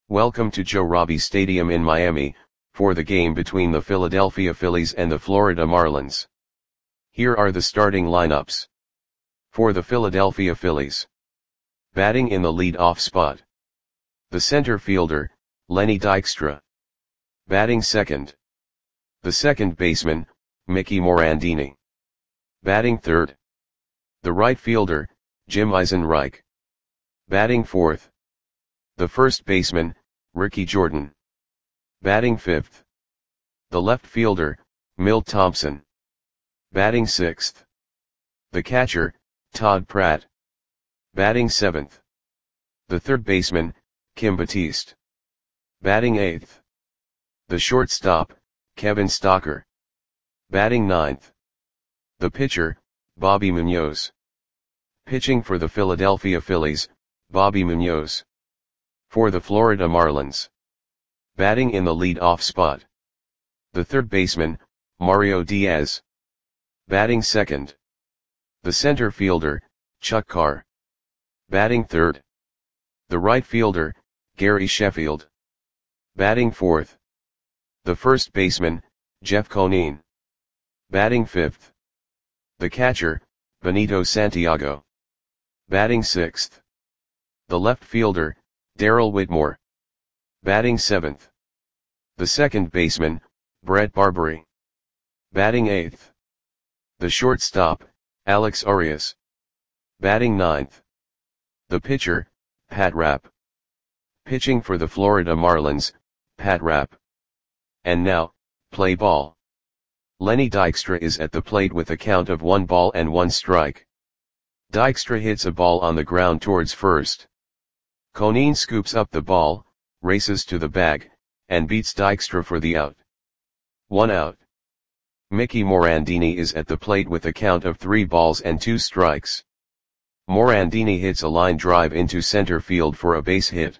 Welcome to Joe Robbie Stadium in Miami, for the game between the Philadelphia Phillies and the Florida Marlins. Here are the starting lineups. For the Philadelphia Phillies. Batting in the lead-off spot. The center fielder, Lenny Dykstra. Batting second. The second baseman, Mickey Morandini. Batting third. The right fielder, Jim Eisenreich. Batting fourth. The first baseman, Ricky Jordan. Batting fifth. The left fielder, Milt Thompson. Batting sixth. The catcher, Todd Pratt. Batting seventh. The third baseman, Kim Batiste. Batting eighth. The shortstop, Kevin Stocker. Batting ninth. The pitcher, Bobby Munoz. Pitching for the Philadelphia Phillies, Bobby Munoz. For the Florida Marlins. Batting in the lead-off spot. The third baseman, Mario Diaz. Batting second. The center fielder, Chuck Carr. Batting third. The right fielder, Gary Sheffield. Batting fourth. The first baseman, Jeff Conine. Batting fifth. The catcher, Benito Santiago. Batting sixth. The left fielder, Darrell Whitmore. Batting seventh. The second baseman, Brett Barbary. Batting eighth. The shortstop, Alex Arias. Batting ninth. The pitcher, Pat Rapp. Pitching for the Florida Marlins, Pat Rapp. And now, play ball. Lenny Dykstra is at the plate with a count of 1 ball and 1 strike. Dykstra hits a ball on the ground towards first. Conine scoops up the ball, races to the bag, and beats Dykstra for the out. 1 out. Mickey Morandini is at the plate with a count of 3 balls and 2 strikes. Morandini hits a line drive into center field for a base hit.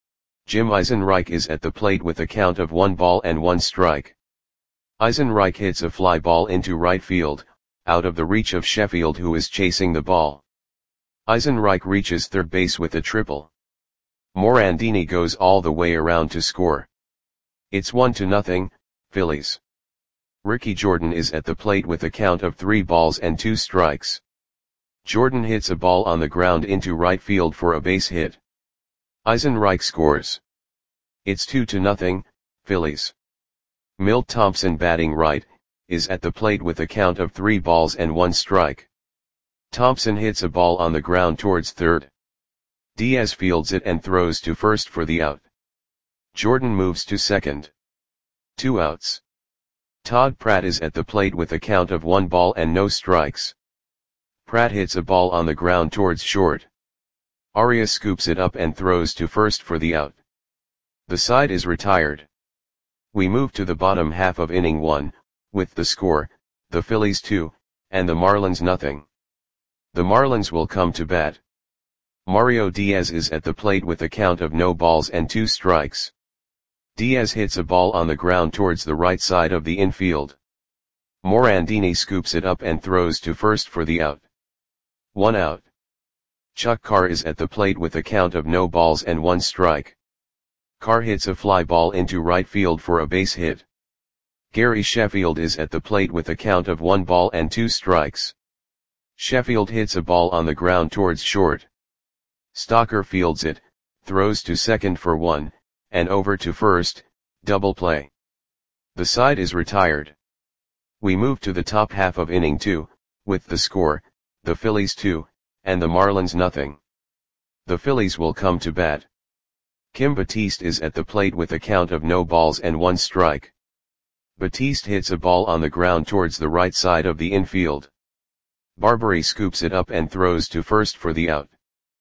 Jim Eisenreich is at the plate with a count of 1 ball and 1 strike. Eisenreich hits a fly ball into right field, out of the reach of Sheffield, who is chasing the ball. Eisenreich reaches third base with a triple. Morandini goes all the way around to score. It's 1-0, Phillies. Ricky Jordan is at the plate with a count of 3 balls and 2 strikes. Jordan hits a ball on the ground into right field for a base hit. Eisenreich scores. It's 2-0, Phillies. Milt Thompson, batting right, is at the plate with a count of 3 balls and 1 strike. Thompson hits a ball on the ground towards third. Diaz fields it and throws to first for the out. Jordan moves to second. 2 outs. Todd Pratt is at the plate with a count of 1 ball and no strikes. Pratt hits a ball on the ground towards short. Arias scoops it up and throws to first for the out. The side is retired. We move to the bottom half of inning 1, with the score, the Phillies 2, and the Marlins nothing. The Marlins will come to bat. Mario Diaz is at the plate with a count of no balls and 2 strikes. Diaz hits a ball on the ground towards the right side of the infield. Morandini scoops it up and throws to first for the out. 1 out. Chuck Carr is at the plate with a count of no balls and 1 strike. Carr hits a fly ball into right field for a base hit. Gary Sheffield is at the plate with a count of 1 ball and 2 strikes. Sheffield hits a ball on the ground towards short. Stocker fields it, throws to second for 1, and over to first, double play. The side is retired. We move to the top half of inning 2, with the score, the Phillies 2, and the Marlins nothing. The Phillies will come to bat. Kim Batiste is at the plate with a count of no balls and 1 strike. Batiste hits a ball on the ground towards the right side of the infield. Barbary scoops it up and throws to first for the out.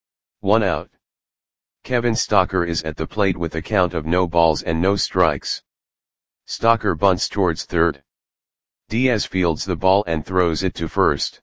1 out. Kevin Stocker is at the plate with a count of no balls and no strikes. Stocker bunts towards third. Diaz fields the ball and throws it to first.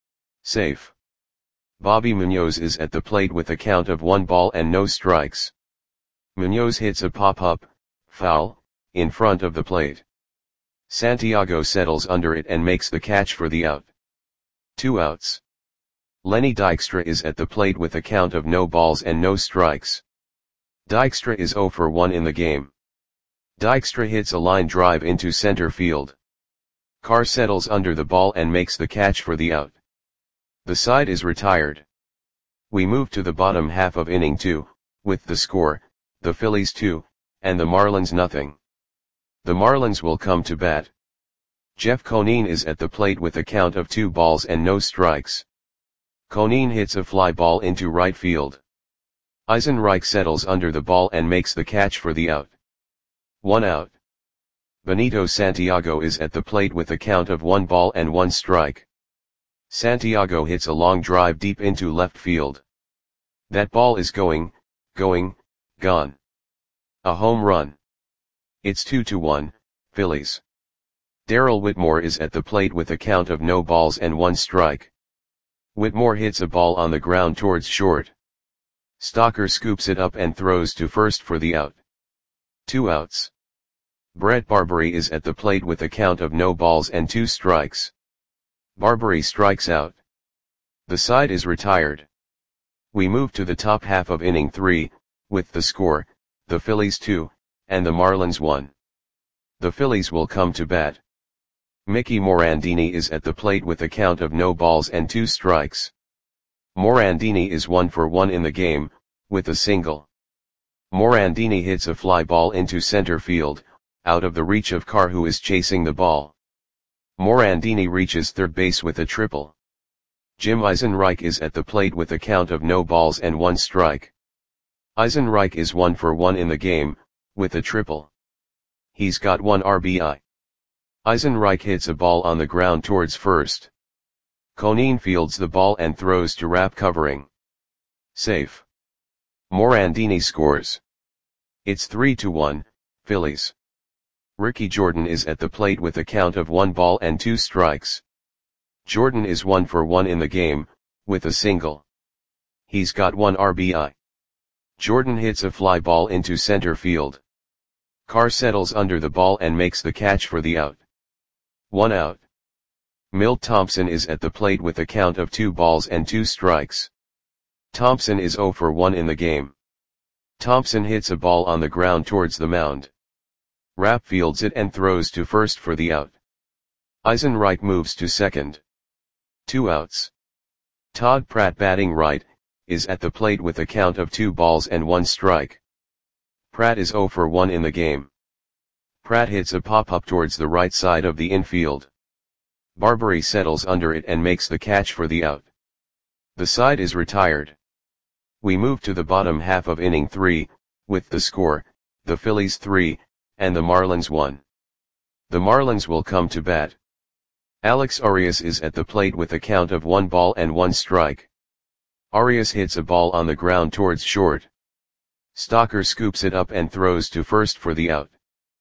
Safe. Bobby Munoz is at the plate with a count of 1 ball and no strikes. Munoz hits a pop-up, foul, in front of the plate. Santiago settles under it and makes the catch for the out. 2 outs. Lenny Dykstra is at the plate with a count of no balls and no strikes. Dykstra is 0 for 1 in the game. Dykstra hits a line drive into center field. Carr settles under the ball and makes the catch for the out. The side is retired. We move to the bottom half of inning 2, with the score, the Phillies 2, and the Marlins nothing. The Marlins will come to bat. Jeff Conine is at the plate with a count of 2 balls and no strikes. Conine hits a fly ball into right field. Eisenreich settles under the ball and makes the catch for the out. 1 out. Benito Santiago is at the plate with a count of 1 ball and 1 strike. Santiago hits a long drive deep into left field. That ball is gone. A home run. It's 2-1, Phillies. Darrell Whitmore is at the plate with a count of no balls and 1 strike. Whitmore hits a ball on the ground towards short. Stocker scoops it up and throws to first for the out. 2 outs. Brett Barbary is at the plate with a count of no balls and 2 strikes. Barbary strikes out. The side is retired. We move to the top half of inning 3, with the score, the Phillies 2, and the Marlins 1. The Phillies will come to bat. Mickey Morandini is at the plate with a count of no balls and 2 strikes. Morandini is 1 for 1 in the game, with a single. Morandini hits a fly ball into center field, out of the reach of Carr, who is chasing the ball. Morandini reaches third base with a triple. Jim Eisenreich is at the plate with a count of no balls and 1 strike. Eisenreich is 1 for 1 in the game, with a triple. He's got 1 RBI. Eisenreich hits a ball on the ground towards first. Conine fields the ball and throws to Rapp, covering. Safe. Morandini scores. It's 3-1, Phillies. Ricky Jordan is at the plate with a count of 1 ball and 2 strikes. Jordan is 1 for 1 in the game, with a single. He's got 1 RBI. Jordan hits a fly ball into center field. Carr settles under the ball and makes the catch for the out. 1 out. Milt Thompson is at the plate with a count of 2 balls and 2 strikes. Thompson is 0 for 1 in the game. Thompson hits a ball on the ground towards the mound. Rapp fields it and throws to first for the out. Eisenreich moves to second. 2 outs. Todd Pratt, batting right, is at the plate with a count of 2 balls and 1 strike. Pratt is 0 for 1 in the game. Pratt hits a pop-up towards the right side of the infield. Barbary settles under it and makes the catch for the out. The side is retired. We move to the bottom half of inning 3, with the score, the Phillies 3, and the Marlins 1. The Marlins will come to bat. Alex Arias is at the plate with a count of 1 ball and 1 strike. Arias hits a ball on the ground towards short. Stocker scoops it up and throws to first for the out.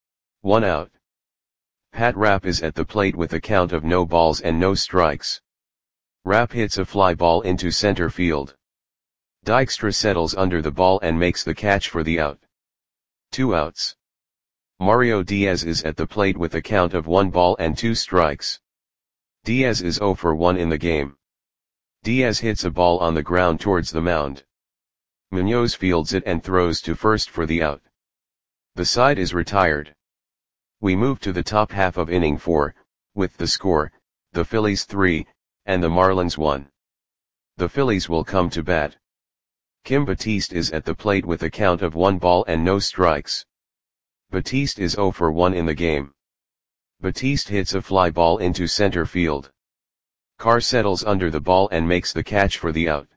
1 out. Pat Rapp is at the plate with a count of no balls and no strikes. Rapp hits a fly ball into center field. Dykstra settles under the ball and makes the catch for the out. 2 outs. Mario Diaz is at the plate with a count of 1 ball and 2 strikes. Diaz is 0 for 1 in the game. Diaz hits a ball on the ground towards the mound. Munoz fields it and throws to first for the out. The side is retired. We move to the top half of inning 4, with the score, the Phillies 3, and the Marlins 1. The Phillies will come to bat. Kim Batiste is at the plate with a count of 1 ball and no strikes. Batiste is 0 for 1 in the game. Batiste hits a fly ball into center field. Carr settles under the ball and makes the catch for the out.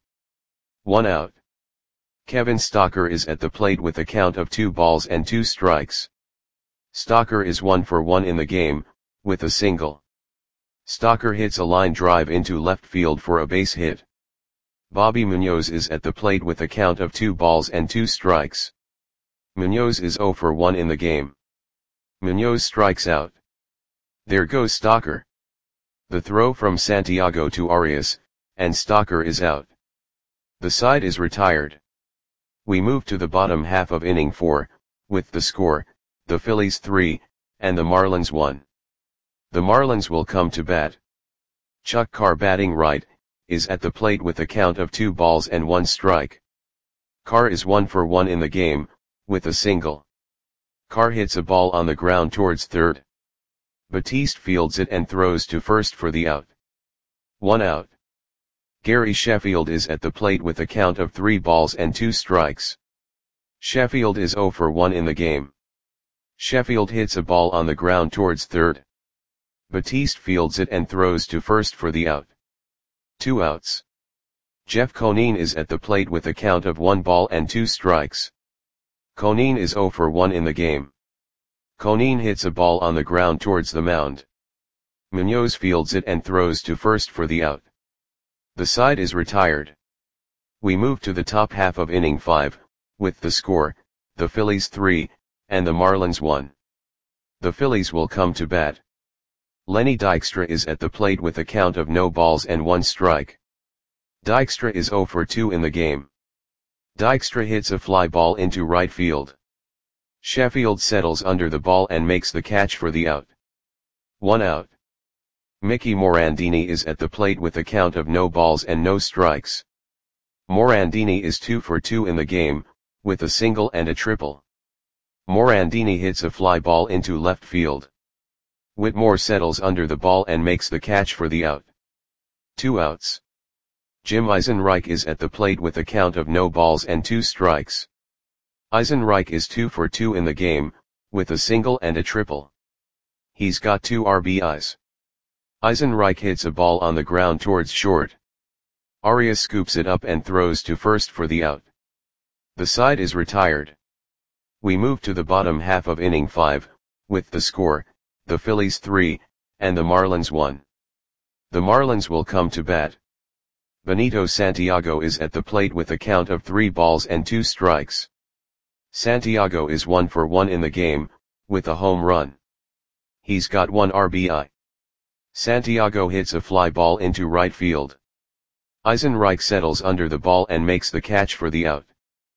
1 out. Kevin Stocker is at the plate with a count of 2 balls and 2 strikes. Stocker is 1 for 1 in the game, with a single. Stocker hits a line drive into left field for a base hit. Bobby Munoz is at the plate with a count of 2 balls and 2 strikes. Munoz is 0 for 1 in the game. Munoz strikes out. There goes Stocker. The throw from Santiago to Arias, and Stocker is out. The side is retired. We move to the bottom half of inning 4, with the score, the Phillies 3, and the Marlins 1. The Marlins will come to bat. Chuck Carr, batting right, is at the plate with a count of 2 balls and 1 strike. Carr is 1 for 1 in the game, with a single. Carr hits a ball on the ground towards third. Batiste fields it and throws to first for the out. 1 out. Gary Sheffield is at the plate with a count of 3 balls and 2 strikes. Sheffield is 0 for 1 in the game. Sheffield hits a ball on the ground towards third. Batiste fields it and throws to first for the out. 2 outs. Jeff Conine is at the plate with a count of 1 ball and 2 strikes. Conine is 0 for 1 in the game. Conine hits a ball on the ground towards the mound. Munoz fields it and throws to first for the out. The side is retired. We move to the top half of inning 5, with the score, the Phillies 3, and the Marlins 1. The Phillies will come to bat. Lenny Dykstra is at the plate with a count of no balls and 1 strike. Dykstra is 0 for 2 in the game. Dykstra hits a fly ball into right field. Sheffield settles under the ball and makes the catch for the out. 1 out. Mickey Morandini is at the plate with a count of no balls and no strikes. Morandini is 2 for 2 in the game, with a single and a triple. Morandini hits a fly ball into left field. Whitmore settles under the ball and makes the catch for the out. 2 outs. Jim Eisenreich is at the plate with a count of no balls and 2 strikes. Eisenreich is 2 for 2 in the game, with a single and a triple. He's got 2 RBIs. Eisenreich hits a ball on the ground towards short. Arias scoops it up and throws to first for the out. The side is retired. We move to the bottom half of inning 5, with the score, the Phillies 3, and the Marlins 1. The Marlins will come to bat. Benito Santiago is at the plate with a count of 3 balls and 2 strikes. Santiago is 1 for 1 in the game, with a home run. He's got 1 RBI. Santiago hits a fly ball into right field. Eisenreich settles under the ball and makes the catch for the out.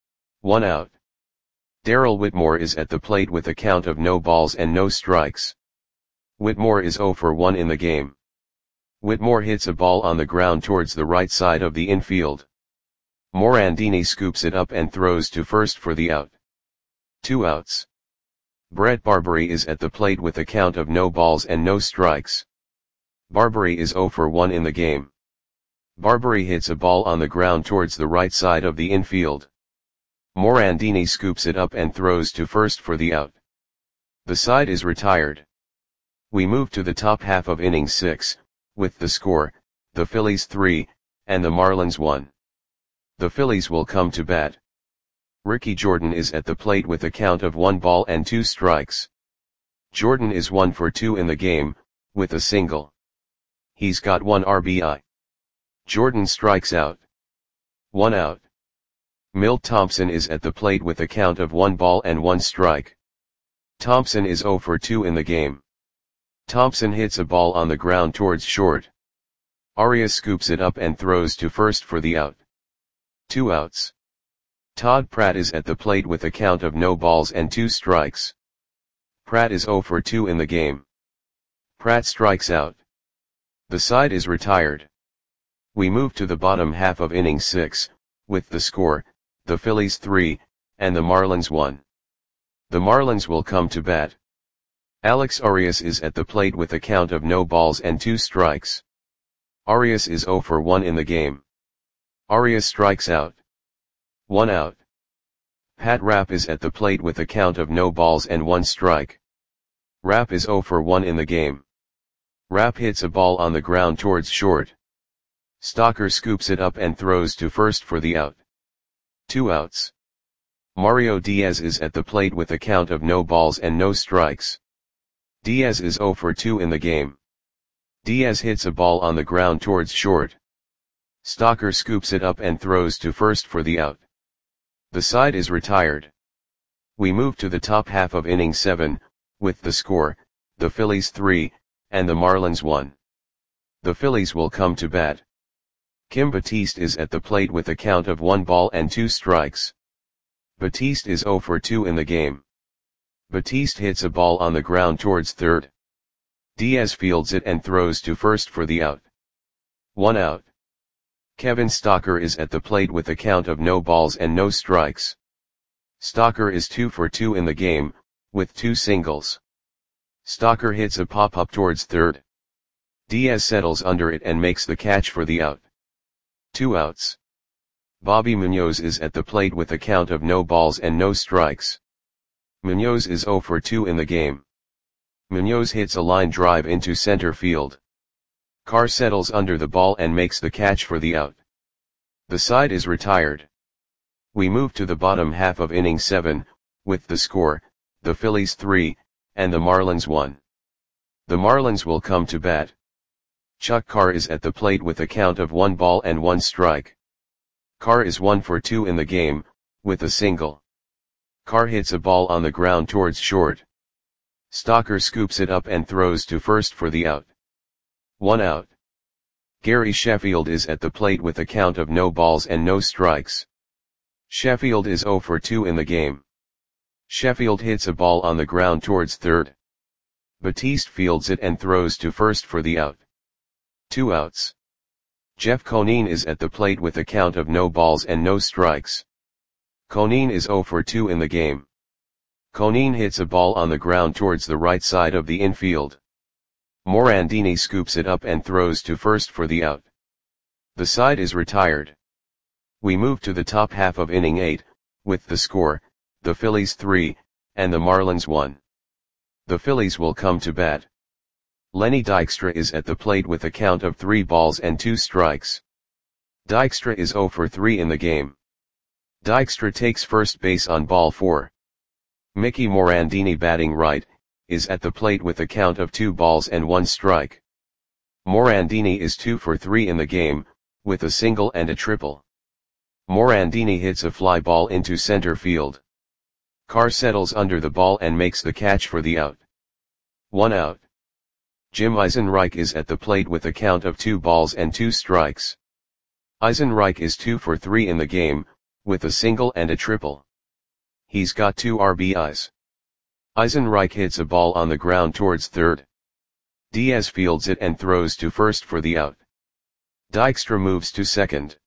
1 out. Darrell Whitmore is at the plate with a count of no balls and no strikes. Whitmore is 0 for 1 in the game. Whitmore hits a ball on the ground towards the right side of the infield. Morandini scoops it up and throws to first for the out. 2 outs. Brett Barbary is at the plate with a count of no balls and no strikes. Barbary is 0 for 1 in the game. Barbary hits a ball on the ground towards the right side of the infield. Morandini scoops it up and throws to first for the out. The side is retired. We move to the top half of inning 6, with the score, the Phillies 3, and the Marlins 1. The Phillies will come to bat. Ricky Jordan is at the plate with a count of 1 ball and 2 strikes. Jordan is 1 for 2 in the game, with a single. He's got 1 RBI. Jordan strikes out. 1 out. Milt Thompson is at the plate with a count of 1 ball and 1 strike. Thompson is 0 for 2 in the game. Thompson hits a ball on the ground towards short. Arias scoops it up and throws to first for the out. 2 outs. Todd Pratt is at the plate with a count of no balls and 2 strikes. Pratt is 0 for 2 in the game. Pratt strikes out. The side is retired. We move to the bottom half of inning 6, with the score, the Phillies 3, and the Marlins 1. The Marlins will come to bat. Alex Arias is at the plate with a count of no balls and 2 strikes. Arias is 0 for 1 in the game. Arias strikes out. 1 out. Pat Rapp is at the plate with a count of no balls and 1 strike. Rapp is 0 for 1 in the game. Rapp hits a ball on the ground towards short. Stocker scoops it up and throws to first for the out. 2 outs. Mario Diaz is at the plate with a count of no balls and no strikes. Diaz is 0 for 2 in the game. Diaz hits a ball on the ground towards short. Stocker scoops it up and throws to first for the out. The side is retired. We move to the top half of inning 7, with the score, the Phillies 3, and the Marlins 1. The Phillies will come to bat. Kim Batiste is at the plate with a count of 1 ball and 2 strikes. Batiste is 0 for 2 in the game. Batiste hits a ball on the ground towards third. Diaz fields it and throws to first for the out. 1 out. Kevin Stocker is at the plate with a count of no balls and no strikes. Stalker is 2 for 2 in the game, with 2 singles. Stalker hits a pop-up towards third. Diaz settles under it and makes the catch for the out. 2 outs. Bobby Munoz is at the plate with a count of no balls and no strikes. Munoz is 0 for 2 in the game. Munoz hits a line drive into center field. Carr settles under the ball and makes the catch for the out. The side is retired. We move to the bottom half of inning 7, with the score, the Phillies 3, and the Marlins 1. The Marlins will come to bat. Chuck Carr is at the plate with a count of 1 ball and 1 strike. Carr is 1 for 2 in the game, with a single. Carr hits a ball on the ground towards short. Stalker scoops it up and throws to first for the out. 1 out. Gary Sheffield is at the plate with a count of no balls and no strikes. Sheffield is 0 for 2 in the game. Sheffield hits a ball on the ground towards third. Batiste fields it and throws to first for the out. 2 outs. Jeff Conine is at the plate with a count of no balls and no strikes. Conine is 0 for 2 in the game. Conine hits a ball on the ground towards the right side of the infield. Morandini scoops it up and throws to first for the out. The side is retired. We move to the top half of inning 8, with the score, the Phillies 3, and the Marlins 1. The Phillies will come to bat. Lenny Dykstra is at the plate with a count of 3 balls and 2 strikes. Dykstra is 0 for 3 in the game. Dykstra takes first base on ball 4. Mickey Morandini, batting right, is at the plate with a count of 2 balls and 1 strike. Morandini is 2 for 3 in the game, with a single and a triple. Morandini hits a fly ball into center field. Carr settles under the ball and makes the catch for the out. 1 out. Jim Eisenreich is at the plate with a count of 2 balls and 2 strikes. Eisenreich is 2 for 3 in the game, with a single and a triple. He's got 2 RBIs. Eisenreich hits a ball on the ground towards third. Diaz fields it and throws to first for the out. Dykstra moves to second.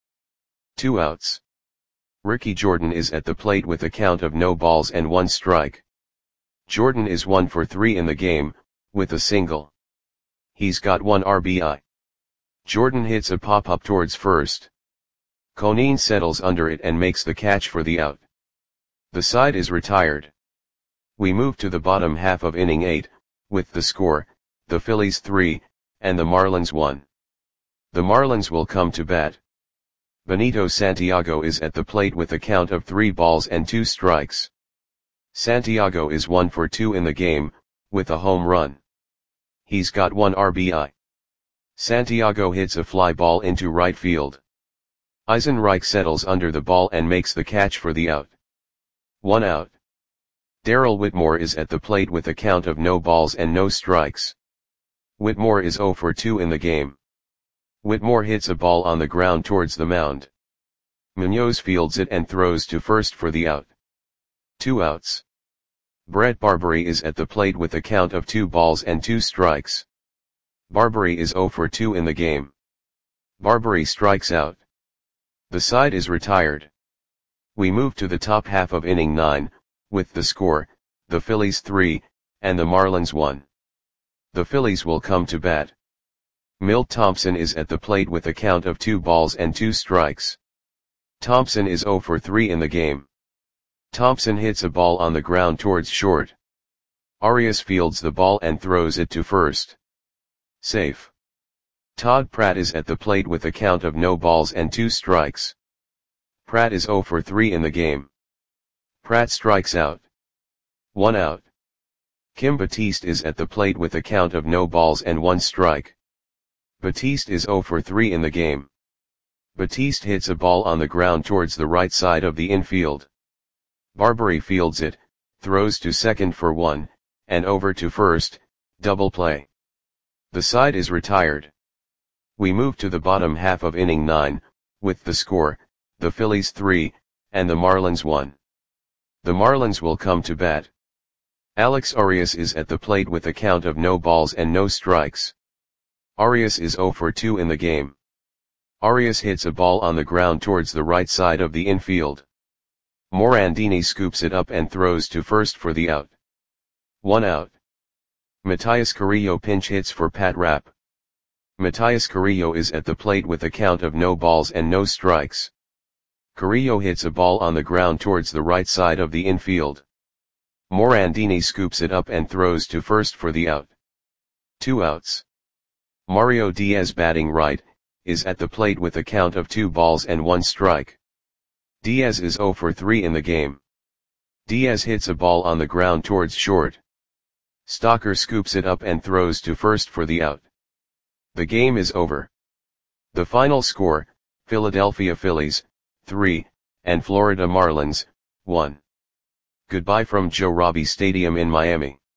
2 outs. Ricky Jordan is at the plate with a count of no balls and 1 strike. Jordan is 1 for 3 in the game, with a single. He's got 1 RBI. Jordan hits a pop-up towards first. Conine settles under it and makes the catch for the out. The side is retired. We move to the bottom half of inning 8, with the score, the Phillies 3, and the Marlins 1. The Marlins will come to bat. Benito Santiago is at the plate with a count of 3 balls and 2 strikes. Santiago is 1 for 2 in the game, with a home run. He's got 1 RBI. Santiago hits a fly ball into right field. Eisenreich settles under the ball and makes the catch for the out. 1 out. Darrell Whitmore is at the plate with a count of no balls and no strikes. Whitmore is 0 for 2 in the game. Whitmore hits a ball on the ground towards the mound. Munoz fields it and throws to first for the out. 2 outs. Brett Barbary is at the plate with a count of 2 balls and 2 strikes. Barbary is 0 for 2 in the game. Barbary strikes out. The side is retired. We move to the top half of inning 9, with the score, the Phillies 3, and the Marlins 1. The Phillies will come to bat. Milt Thompson is at the plate with a count of 2 balls and 2 strikes. Thompson is 0 for 3 in the game. Thompson hits a ball on the ground towards short. Arias fields the ball and throws it to first. Safe. Todd Pratt is at the plate with a count of no balls and 2 strikes. Pratt is 0 for 3 in the game. Pratt strikes out. 1 out. Kim Batiste is at the plate with a count of no balls and 1 strike. Batiste is 0 for 3 in the game. Batiste hits a ball on the ground towards the right side of the infield. Barbary fields it, throws to second for 1, and over to first, double play. The side is retired. We move to the bottom half of inning 9, with the score, the Phillies 3, and the Marlins 1. The Marlins will come to bat. Alex Arias is at the plate with a count of no balls and no strikes. Arias is 0 for 2 in the game. Arias hits a ball on the ground towards the right side of the infield. Morandini scoops it up and throws to first for the out. 1 out. Matias Carrillo pinch hits for Pat Rapp. Matias Carrillo is at the plate with a count of no balls and no strikes. Carrillo hits a ball on the ground towards the right side of the infield. Morandini scoops it up and throws to first for the out. 2 outs. Mario Diaz batting right, is at the plate with a count of 2 balls and 1 strike. Diaz is 0 for 3 in the game. Diaz hits a ball on the ground towards short. Stocker scoops it up and throws to first for the out. The game is over. The final score, Philadelphia Phillies, 3, and Florida Marlins, 1. Goodbye from Joe Robbie Stadium in Miami.